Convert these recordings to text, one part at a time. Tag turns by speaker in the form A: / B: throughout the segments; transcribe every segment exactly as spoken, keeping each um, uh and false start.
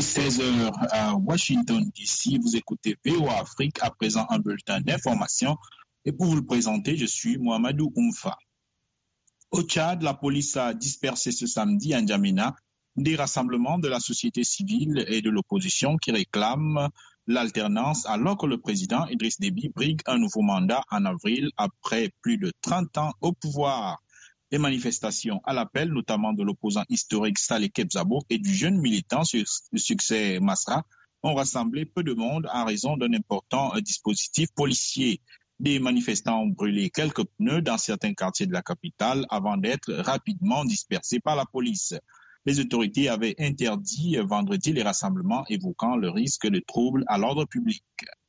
A: seize heures à Washington D C. Vous écoutez V O A Afrique, à présent un bulletin d'information. Et pour vous le présenter, je suis Mohamedou Oumfa. Au Tchad, la police a dispersé ce samedi à N'Djamena des rassemblements de la société civile et de l'opposition qui réclament l'alternance alors que le président Idriss Déby brigue un nouveau mandat en avril après plus de trente ans au pouvoir. Les manifestations à l'appel, notamment de l'opposant historique Saleh Kebzabo et du jeune militant du succès Masra, ont rassemblé peu de monde en raison d'un important dispositif policier. Des manifestants ont brûlé quelques pneus dans certains quartiers de la capitale avant d'être rapidement dispersés par la police. Les autorités avaient interdit vendredi les rassemblements évoquant le risque de troubles à l'ordre public.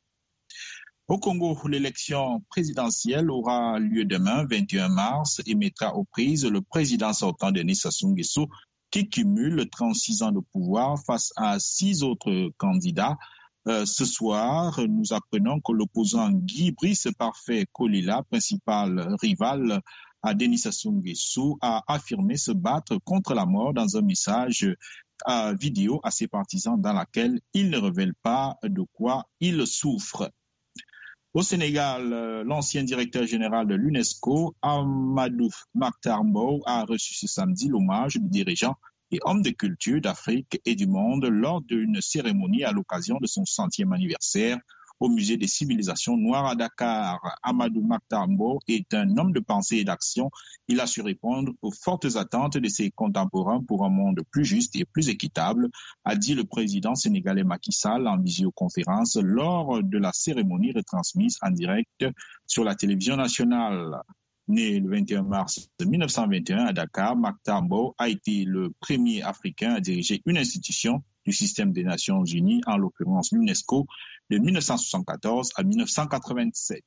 A: Au Congo, l'élection présidentielle aura lieu demain, vingt et un mars, et mettra aux prises le président sortant Denis Sassou Nguesso, qui cumule trente-six ans de pouvoir face à six autres candidats. Euh, ce soir, nous apprenons que l'opposant Guy Brice Parfait Kolila, principal rival à Denis Sassou Nguesso, a affirmé se battre contre la mort dans un message euh, vidéo à ses partisans dans laquelle il ne révèle pas de quoi il souffre. Au Sénégal, l'ancien directeur général de l'UNESCO, Amadou Makhtar Mbow, a reçu ce samedi l'hommage du dirigeant et homme de culture d'Afrique et du monde lors d'une cérémonie à l'occasion de son centième anniversaire au Musée des civilisations noires à Dakar. Amadou Makhtar Mbow est un homme de pensée et d'action. Il a su répondre aux fortes attentes de ses contemporains pour un monde plus juste et plus équitable, a dit le président sénégalais Macky Sall en visioconférence lors de la cérémonie retransmise en direct sur la télévision nationale. Né le vingt et un mars mille neuf cent vingt et un à Dakar, Makhtar Mbow a été le premier Africain à diriger une institution du système des Nations Unies, en l'occurrence l'UNESCO, de mille neuf cent soixante-quatorze à mille neuf cent quatre-vingt-sept.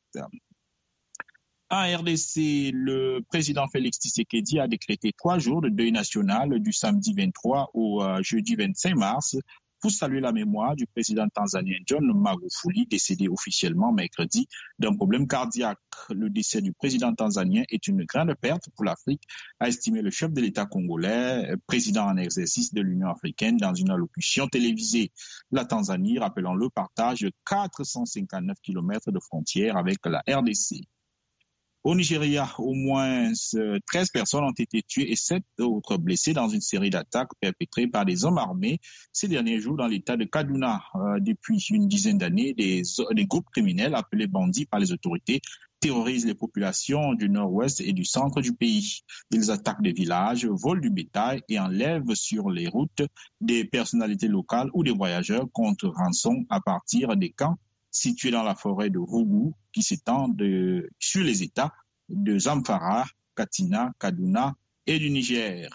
A: En R D C, le président Félix Tshisekedi a décrété trois jours de deuil national du samedi vingt-trois au euh, jeudi vingt-cinq mars pour saluer la mémoire du président tanzanien John Magufuli, décédé officiellement mercredi d'un problème cardiaque. Le décès du président tanzanien est une grande perte pour l'Afrique, a estimé le chef de l'État congolais, président en exercice de l'Union africaine, dans une allocution télévisée. La Tanzanie, rappelons-le, partage quatre cent cinquante-neuf kilomètres de frontières avec la R D C. Au Nigeria, au moins treize personnes ont été tuées et sept autres blessées dans une série d'attaques perpétrées par des hommes armés ces derniers jours dans l'état de Kaduna. Euh, depuis une dizaine d'années, des, des groupes criminels appelés bandits par les autorités terrorisent les populations du nord-ouest et du centre du pays. Ils attaquent des villages, volent du bétail et enlèvent sur les routes des personnalités locales ou des voyageurs contre rançon à partir des camps situé dans la forêt de Rougou, qui s'étend de, sur les États de Zamfara, Katsina, Kaduna et du Niger.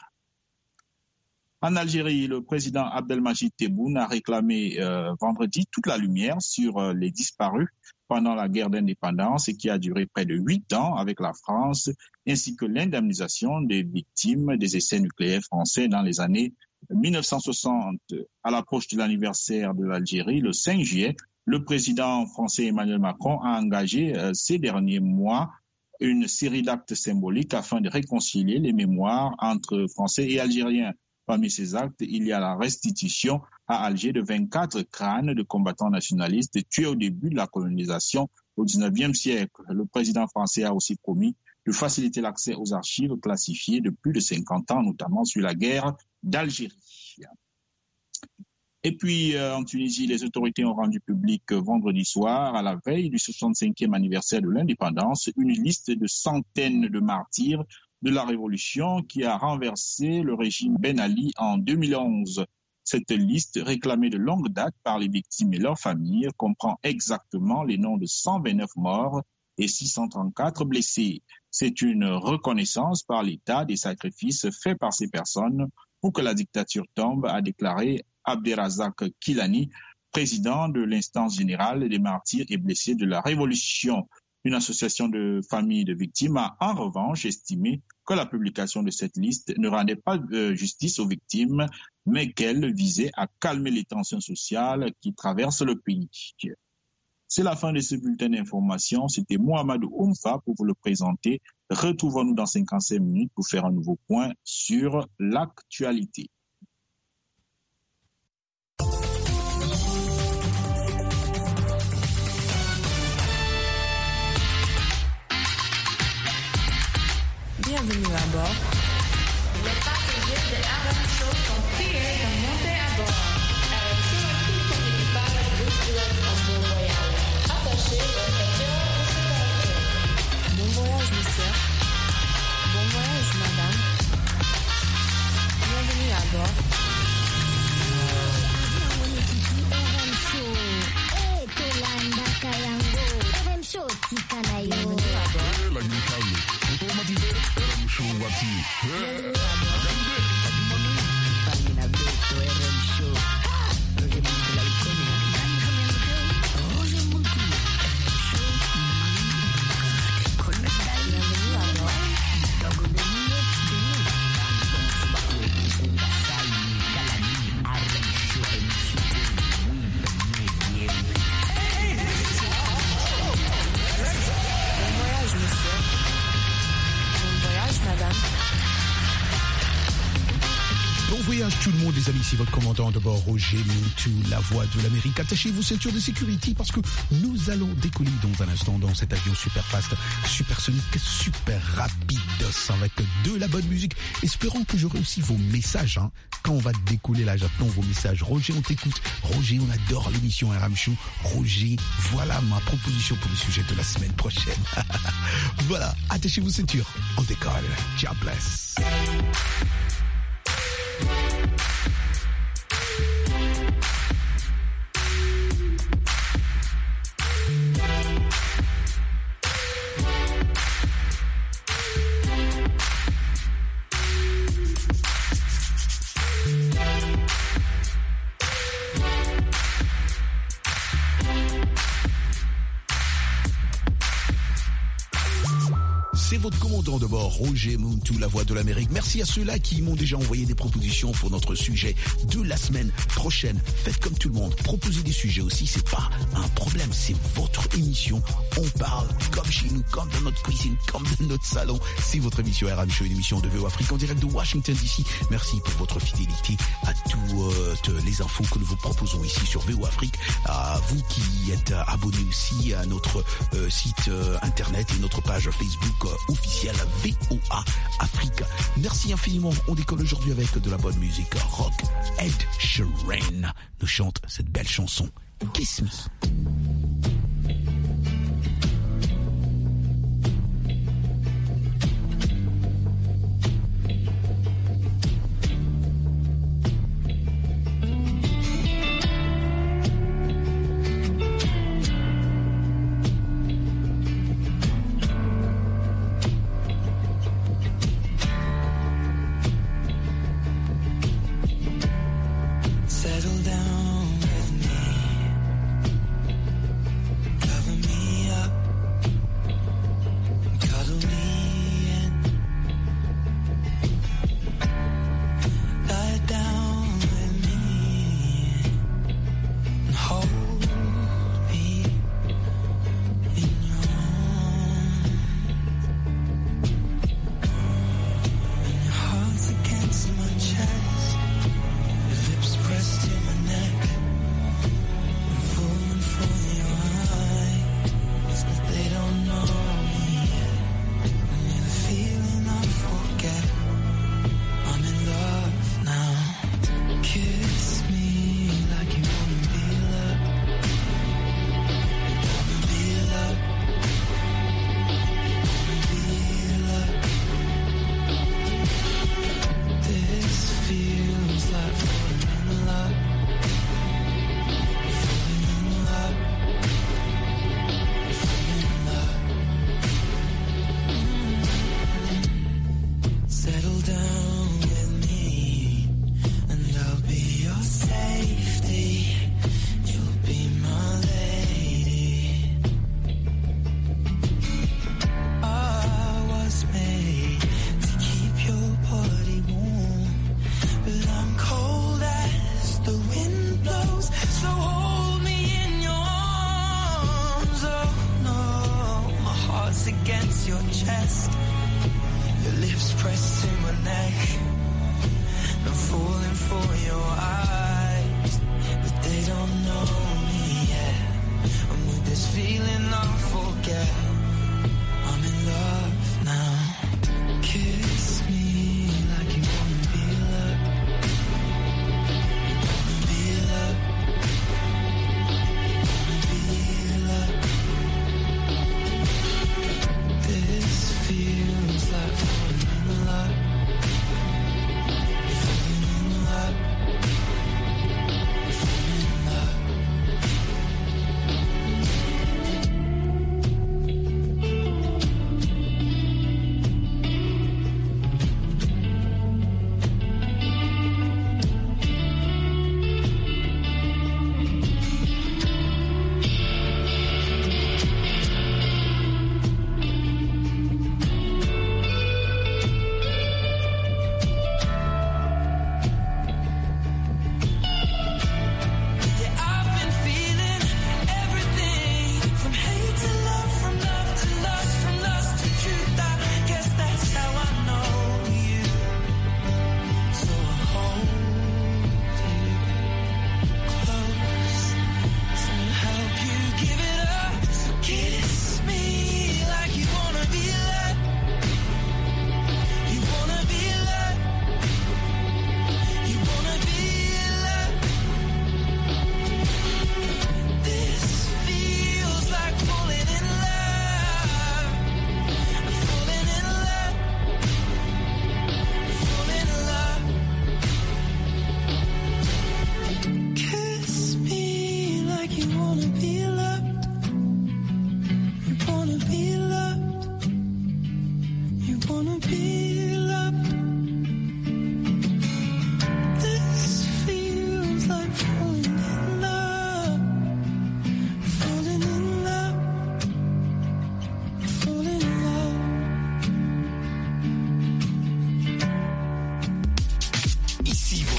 A: En Algérie, le président Abdelmajid Tebboune a réclamé euh, vendredi toute la lumière sur euh, les disparus pendant la guerre d'indépendance qui a duré près de huit ans avec la France, ainsi que l'indemnisation des victimes des essais nucléaires français dans les années mille neuf cent soixante. À l'approche de l'anniversaire de l'Algérie, le cinq juillet, le président français Emmanuel Macron a engagé euh, ces derniers mois une série d'actes symboliques afin de réconcilier les mémoires entre Français et Algériens. Parmi ces actes, il y a la restitution à Alger de vingt-quatre crânes de combattants nationalistes tués au début de la colonisation au dix-neuvième siècle. Le président français a aussi promis de faciliter l'accès aux archives classifiées de plus de cinquante ans, notamment sur la guerre d'Algérie. Et puis, euh, en Tunisie, les autorités ont rendu public euh, vendredi soir, à la veille du soixante-cinquième anniversaire de l'indépendance, une liste de centaines de martyrs de la Révolution qui a renversé le régime Ben Ali en deux mille onze. Cette liste, réclamée de longue date par les victimes et leurs familles, comprend exactement les noms de cent vingt-neuf morts et six cent trente-quatre blessés. C'est une reconnaissance par l'État des sacrifices faits par ces personnes pour que la dictature tombe, a déclaré Abderrazak Kilani, président de l'instance générale des martyrs et blessés de la Révolution. Une association de familles de victimes a en revanche estimé que la publication de cette liste ne rendait pas euh, justice aux victimes, mais qu'elle visait à calmer les tensions sociales qui traversent le pays. C'est la fin de ce bulletin d'information. C'était Mohamedou Oumfa pour vous le présenter. Retrouvons-nous dans cinquante-cinq minutes pour faire un nouveau point sur l'actualité.
B: Bienvenue à bord.
C: Les passagers de R M Show sont priés de monter à bord. R M Show et tout son équipage vous souhaitent un bon voyage. Attachez vos ceintures de sécurité.
B: Bon voyage, monsieur. Bon voyage, madame. Bienvenue à bord. Bienvenue à bord.
D: Bon voyage tout le monde les amis, c'est votre commandant de bord Roger Mintou, la voix de l'Amérique. Attachez vos ceintures de sécurité parce que nous allons décoller dans un instant dans cet avion super fast, supersonique, super rapide avec de la bonne musique. Espérons que j'aurai aussi vos messages hein. Quand on va décoller là, j'attends vos messages. Roger, on t'écoute. Roger, on adore l'émission R M Show. Roger, voilà ma proposition pour le sujet de la semaine prochaine. Voilà, attachez vos ceintures. On décolle. God bless. C'est votre commandant de bord, Roger Mintou, la voix de l'Amérique. Merci à ceux-là qui m'ont déjà envoyé des propositions pour notre sujet de la semaine prochaine. Faites comme tout le monde, proposez des sujets aussi, c'est pas un problème, c'est votre émission. On parle comme chez nous, comme dans notre cuisine, comme dans notre salon. C'est votre émission R M Show, une émission de V O Afrique en direct de Washington D C. Merci pour votre fidélité à toutes les infos que nous vous proposons ici sur V O Afrique. À vous qui êtes abonnés aussi à notre euh, site euh, internet et notre page Facebook euh, officielle V O A Afrique. Merci infiniment. On décolle aujourd'hui avec de la bonne musique rock. Ed Sheeran nous chante cette belle chanson Kiss Me.
E: Settle down with me. Cover me up. Cuddle me in. Lie down with me. And hold me in your arms. And your heart's against my chest. Your lips pressed to my neck. I'm falling for your eyes, but they don't know me yet. And you're the feeling I forget. I'm in love now. Kiss me like you wanna be loved. You wanna be loved. You wanna be loved. This feels like falling in love. Falling in love. Falling in love. Settle down with me, and I'll be your safety. You'll be my lady. I was made to keep your body warm, but I'm cold as the wind blows. So hold me in your arms. Oh no, my heart's against your chest. Your lips pressed to my neck. I'm falling for your eyes, but they don't know me yet. And with this feeling I forget. I'm in love now. Kiss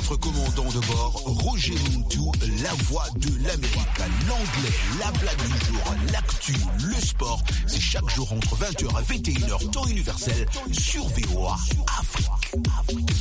D: votre commandant de bord, Roger Muntu, la voix de l'Amérique. L'anglais, la blague du jour, l'actu, le sport, c'est chaque jour entre vingt heures et vingt et une heures, temps universel, sur V O A Afrique. Afrique.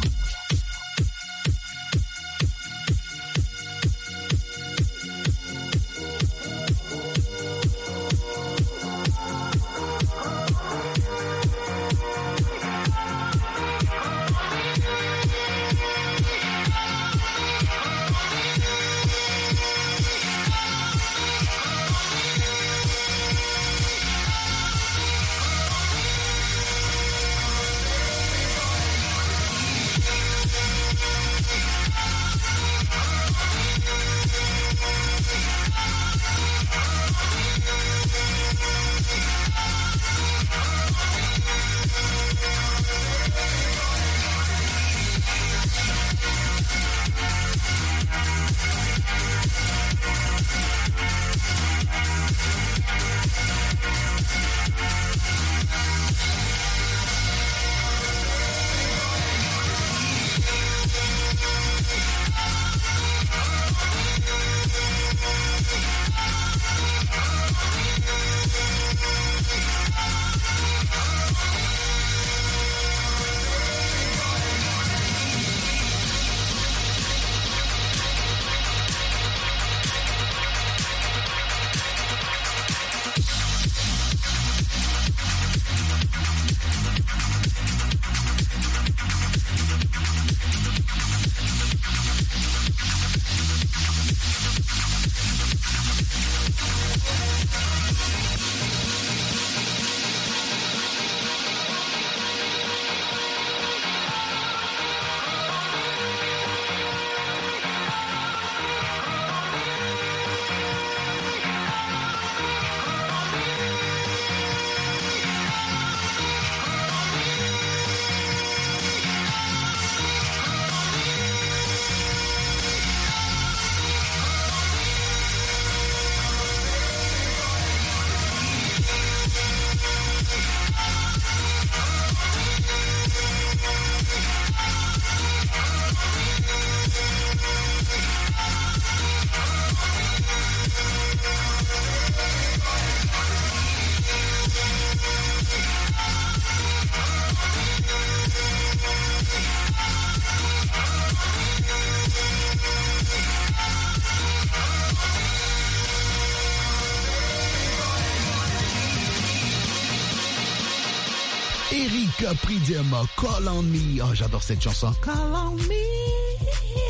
D: Erika Pridem, Call on Me. Oh, j'adore cette chanson. Call on me.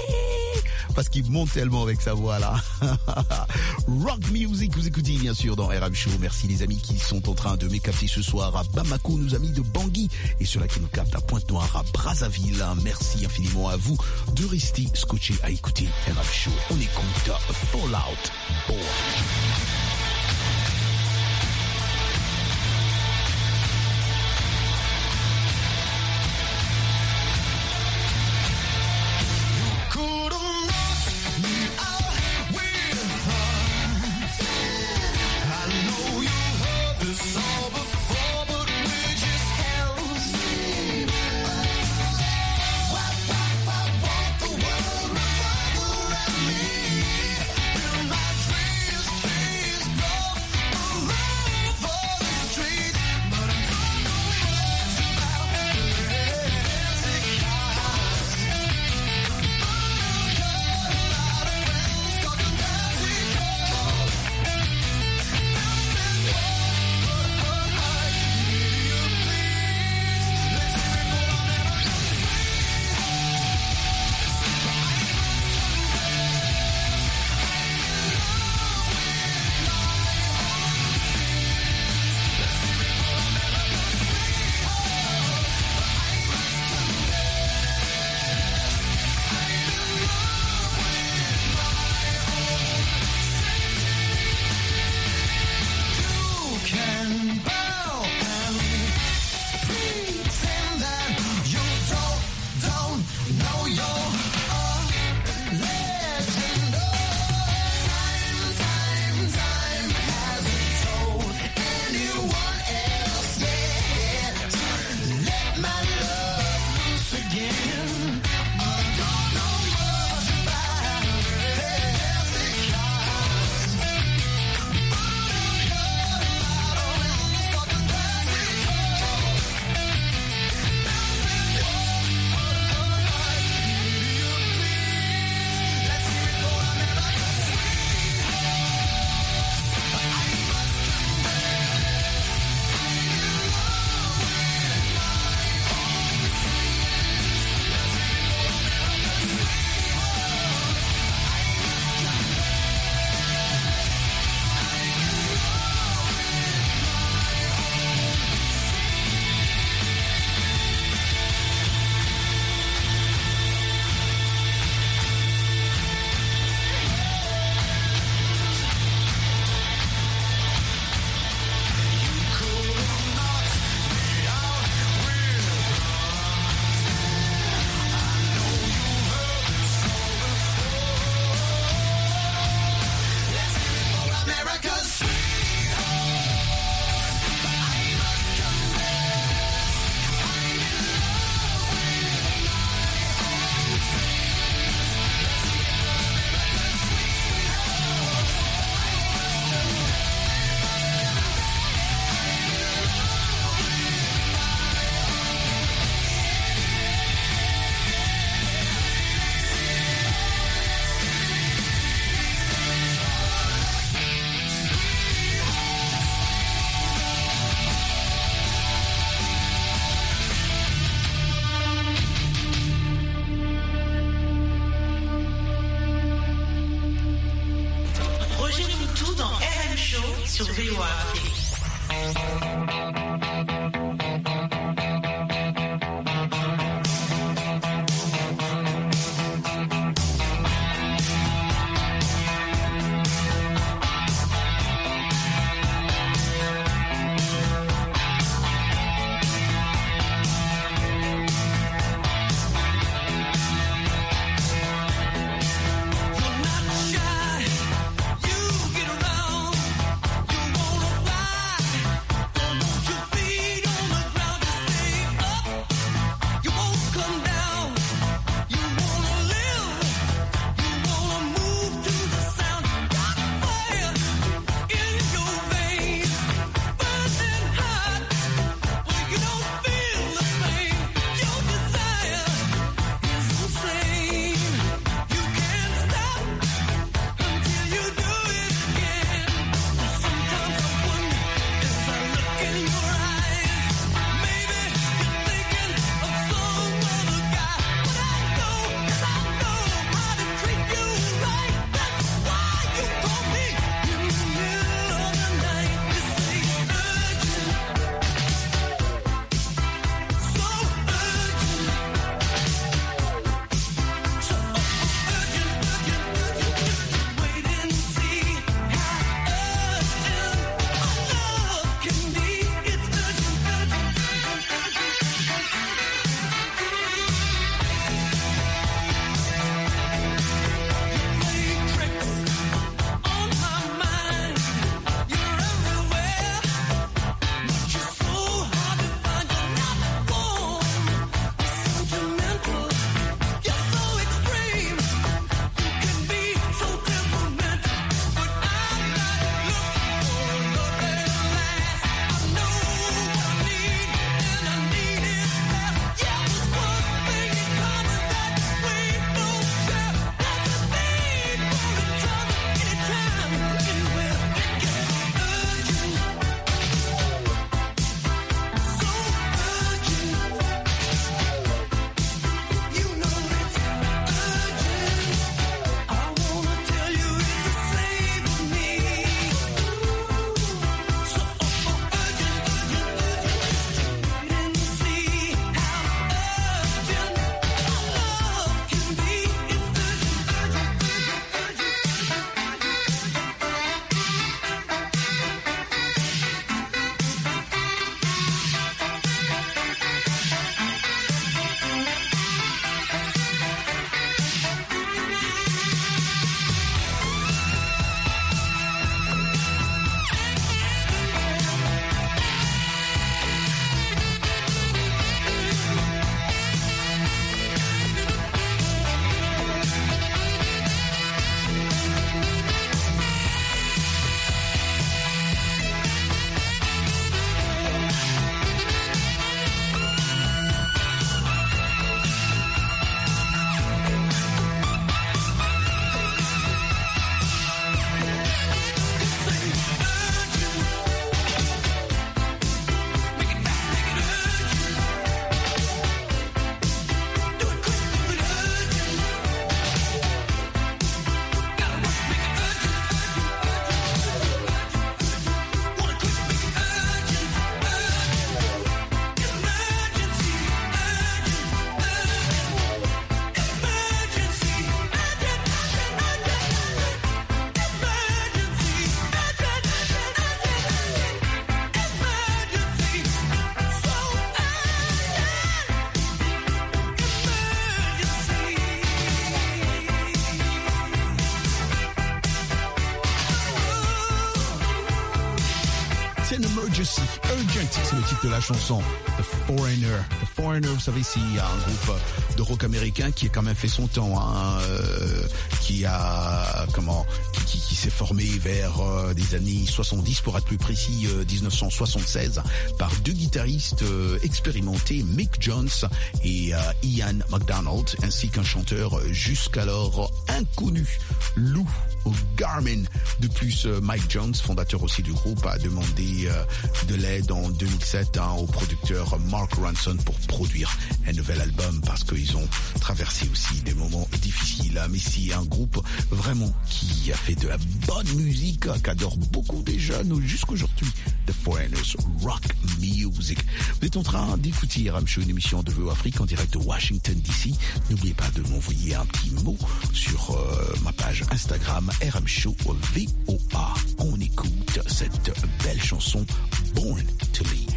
D: Parce qu'il monte tellement avec sa voix là. Rock Music, vous écoutez bien sûr dans R M Show. Merci les amis qui sont en train de m'écapter ce soir à Bamako, nos amis de Bangui, et ceux-là qui nous captent à Pointe-Noire, à Brazzaville. Merci infiniment à vous de rester scotché à écouter R M Show. On écoute Fallout Boy.
E: Dreams
F: sur V O A Afrique.
D: c'est une emergency, urgent, c'est le titre de la chanson. The Foreigner. The Foreigner, vous savez, c'est un groupe de rock américain qui a quand même fait son temps, hein, euh, qui a, comment, qui, qui, qui s'est formé vers euh, des années soixante-dix, pour être plus précis, euh, dix-neuf cent soixante-seize, par deux guitaristes euh, expérimentés, Mick Jones et euh, Ian MacDonald, ainsi qu'un chanteur jusqu'alors inconnu, Lou Garmin. De plus, Mike Jones, fondateur aussi du groupe, a demandé euh, de l'aide en deux mille sept hein, au producteur Mark Ronson pour produire un nouvel album, parce qu'ils ont traversé aussi des moments difficiles. Mais si un groupe groupe vraiment qui a fait de la bonne musique, qu'adorent beaucoup des jeunes jusqu'aujourd'hui. The Foreigners Rock Music. Vous êtes en train d'écouter R M Show, une émission de V O Afrique en direct de Washington D C. N'oubliez pas de m'envoyer un petit mot sur euh, ma page Instagram R M Show V O A. On écoute cette belle chanson Born to Lead.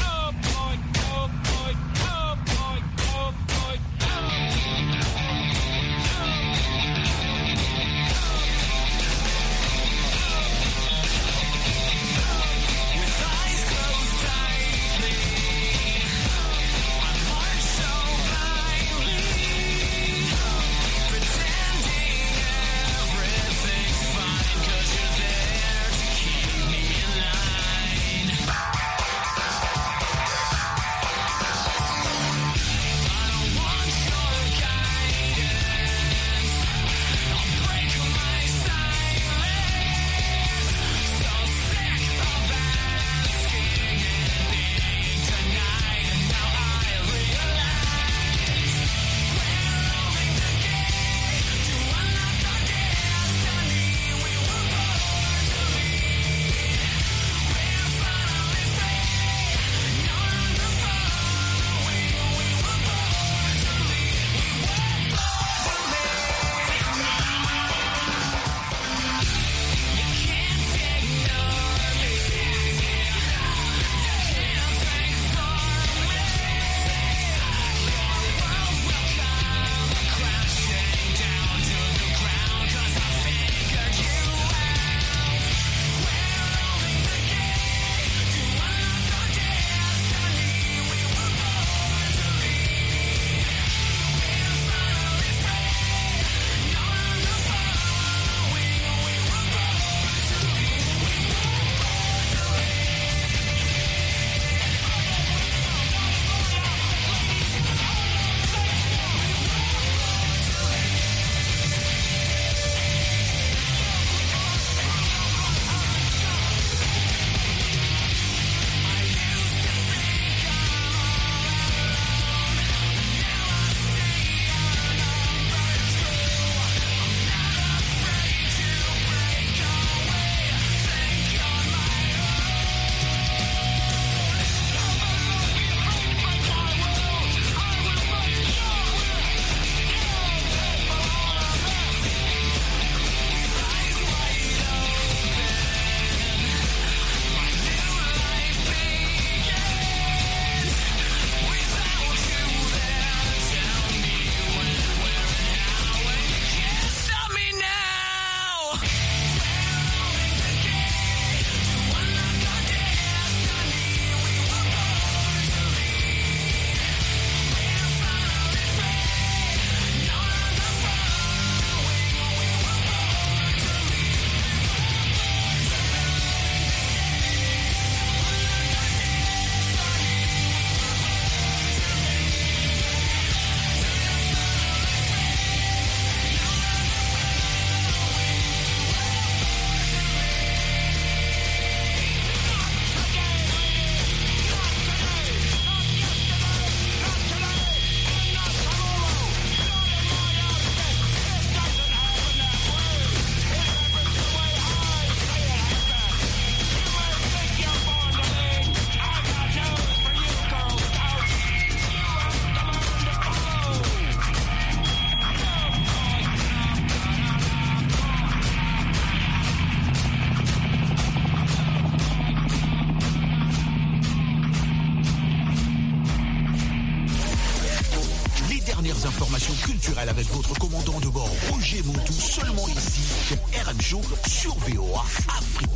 F: culturelle avec votre commandant de bord Roger Moutou, seulement ici sur R M Show sur V O A Afrique.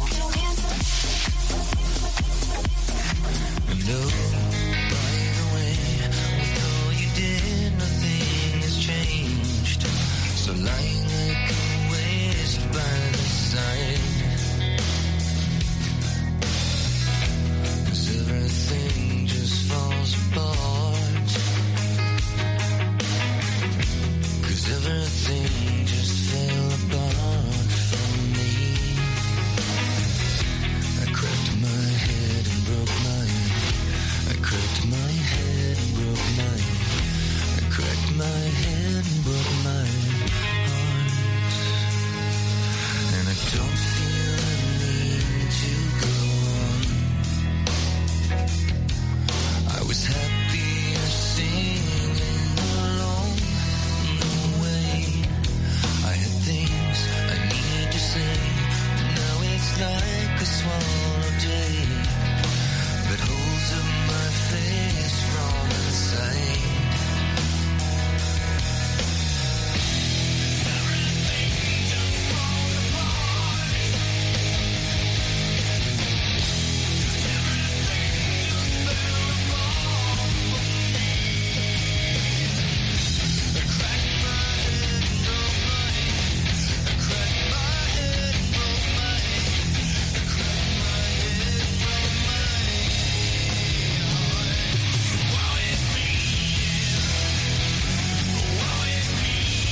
E: No, by the way, although you did, nothing has changed. So lying like a waste by the side, 'cause everything just falls apart. 'Cause everything